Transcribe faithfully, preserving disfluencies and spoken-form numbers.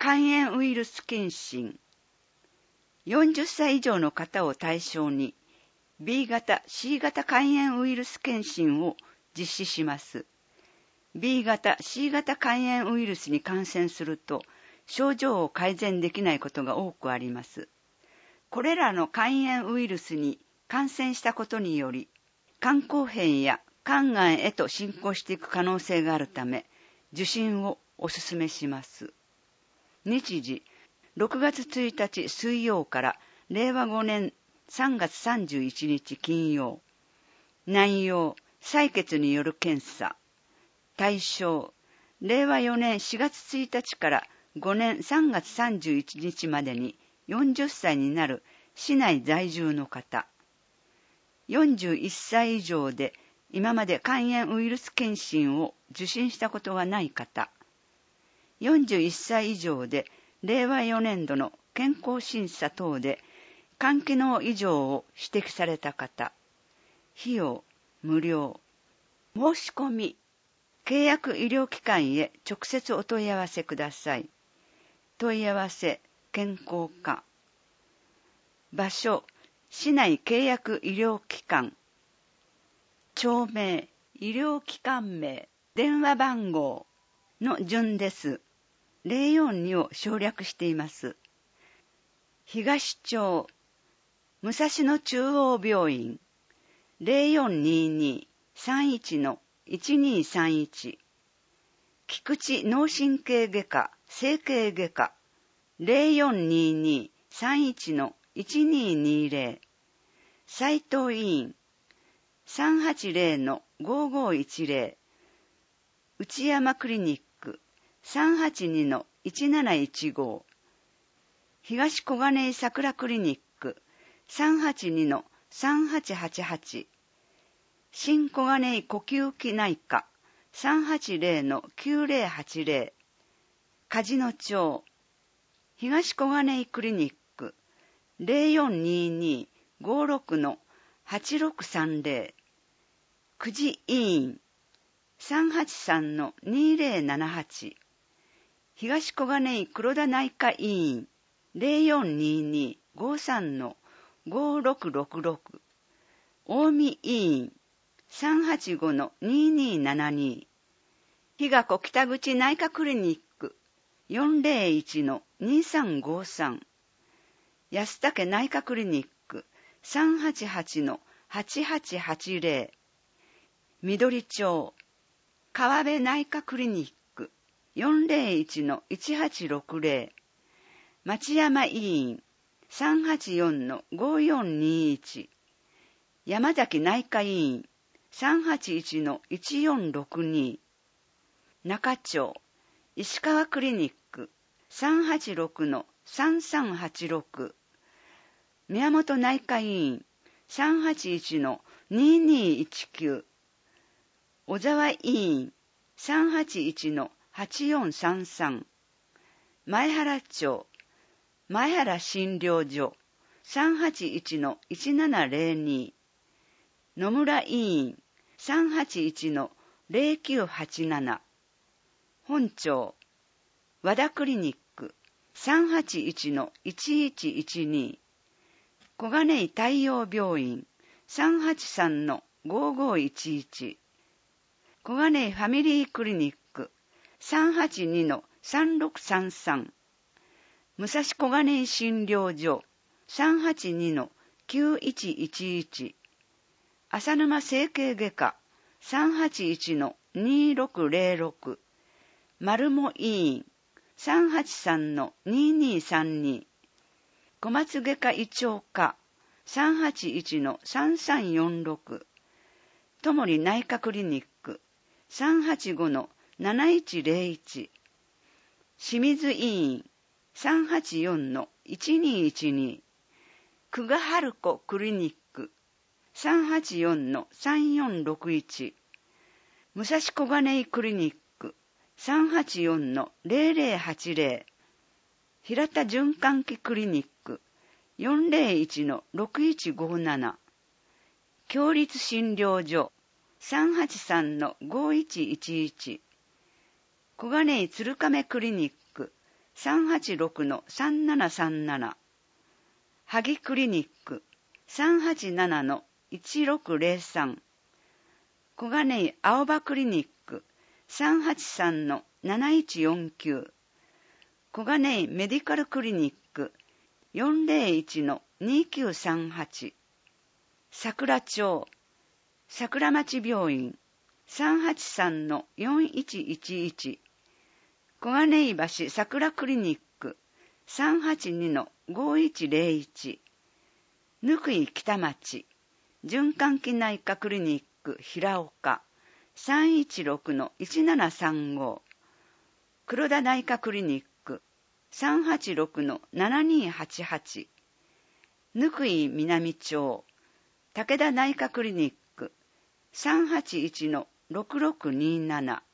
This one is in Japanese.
肝炎ウイルス検診。よんじゅっさい以上の方を対象に ビー 型、シー 型肝炎ウイルス検診を実施します。ビー 型、シー 型肝炎ウイルスに感染すると症状を改善できないことが多くあります。これらの肝炎ウイルスに感染したことにより、肝硬変や肝がんへと進行していく可能性があるため、受診をお勧めします。日時、ろくがつついたち水曜かられいわごねんさんがつさんじゅういちにち金曜。内容、採血による検査。対象、れいわよねんしがつついたちからごねんさんがつさんじゅういちにちまでによんじゅっさいになる市内在住の方。よんじゅういっさい以上で今まで肝炎ウイルス検診を受診したことがない方。よんじゅういっさい以上でれいわよねんどの健康審査等で肝機能異常を指摘された方。費用無料。申し込み、契約医療機関へ直接お問い合わせください。問い合わせ、健康課。場所、市内契約医療機関。町名、医療機関名、電話番号の順です。ゼロよんにを省略しています。東町、武蔵野中央病院、ゼロよんにーにーさんいちのいちにーさんいち。菊池脳神経外科、整形外科、ゼロよんにーにーさんいちのいちにーにーぜろ。斉藤医院、さんはちゼロのごーごーいちゼロ。内山クリニック、さんはちにのいちなないちご。東小金井桜クリニック、さんはちにのさんはちはちはち。新小金井呼吸器内科、さんはちゼロのきゅうゼロはちゼロ。梶野町、東小金井クリニック、ゼロよんにーにーごーろくのはちろくさんゼロ。久慈医院、さんはちさんのにーゼロななはち。東小金井黒田内科医院、ゼロよんにーにーごーさんのごーろくろくろく。近江医院、さんはちごのにーにーななに。日ヶ子北口内科クリニック、よんゼロいちのにーさんごーさん。安武内科クリニック、さんはちはちのはちはちはちゼロ。緑町、川辺内科クリニック、よんゼロいちのいちはちろくゼロ。町山医院、さんはちよんのごーよんにーいち。山崎内科医院、さんはちいちのいちよんろくに。中町、石川クリニック、さんはちろくのさんさんはちろく。宮本内科医院、さんはちいちのにーにーいちきゅう。小沢医院、さんはちいちのはちよんさんさん。前原町、前原診療所、さんはちいちのいちななゼロに。野村医院、さんはちいちのゼロきゅうはちなな。本町、和田クリニック、さんはちいちのいちいちいちに。小金井太陽病院、さんはちさんのごーごーいちいち。小金井ファミリークリニック、さんはちにのさんろくさんさん。武蔵小金井診療所、さんはちにのきゅういちいちいち。浅沼整形外科、さんはちいちのにーろくゼロろく。丸茂医院、さんはちさんのにーにーさんに。小松外科胃腸科、さんはちいちのさんさんよんろく。友利内科クリニック、さんはちごのなないちゼロいち。清水医院、さんはちよんのいちにーいちに。久我春子クリニック、さんはちよんのさんよんろくいち。武蔵小金井クリニック、さんはちよんのゼロゼロはちゼロ。平田循環器クリニック、よんゼロいちのろくいちごーなな。共立診療所、さんはちさんのごーいちいちいち。小金井鶴亀クリニック、 さんはちろくのさんななさんなな、萩クリニックさんはちななのいちろくぜろさん、小金井青葉クリニックさんはちさんのなないちよんきゅう、小金井メディカルクリニックよんぜろいちのにきゅうさんはち、桜町桜町病院さんはちさんのよんいちいちいち、小金井橋桜クリニックさんはちにのごいちぜろいち、ぬくい北町循環器内科クリニック平岡さんいちろくのいちななさんご、黒田内科クリニックさんはちろくのななにはちはち、ぬくい南町武田内科クリニックさんはちいちのろくろくになな、